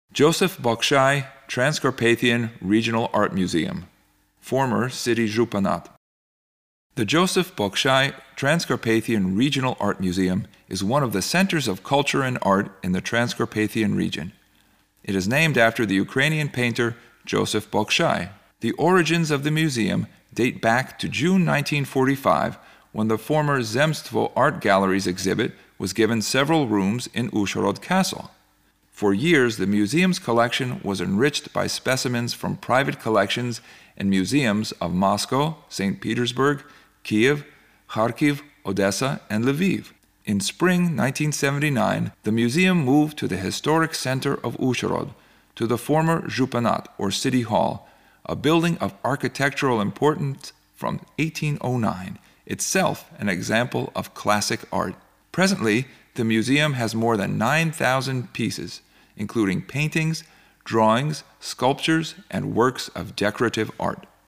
Joseph Bokshay Transcarpathian Regional Art Museum, former city Županat. The Joseph Bokshay Transcarpathian Regional Art Museum is one of the centers of culture and art in the Transcarpathian region. It is named after the Ukrainian painter Joseph Bokshay. The origins of the museum date back to June 1945, when the former Zemstvo Art Gallery's exhibit was given several rooms in Uzhhorod Castle. For years, the museum's collection was enriched by specimens from private collections and museums of Moscow, St. Petersburg, Kiev, Kharkiv, Odessa, and Lviv. In spring 1979, the museum moved to the historic center of Uzhhorod, to the former Županat, or City Hall, a building of architectural importance from 1809, itself an example of classic art. Presently, the museum has more than 9,000 pieces, including paintings, drawings, sculptures, and works of decorative art.